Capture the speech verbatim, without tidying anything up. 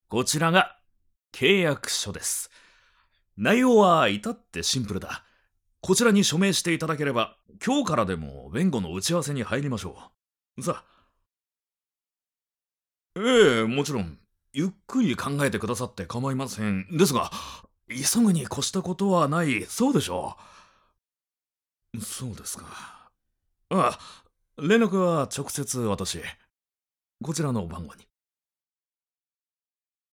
こちらが契約書です。内容は至ってシンプルだ。こちらに署名していただければ、今日からでも弁護の打ち合わせに入りましょう。さあ。ええ、もちろん。ゆっくり考えてくださって構いません。ですが、急ぐに越したことはない、そうでしょう。そうですか。ああ、連絡は直接私。こちらの番号に。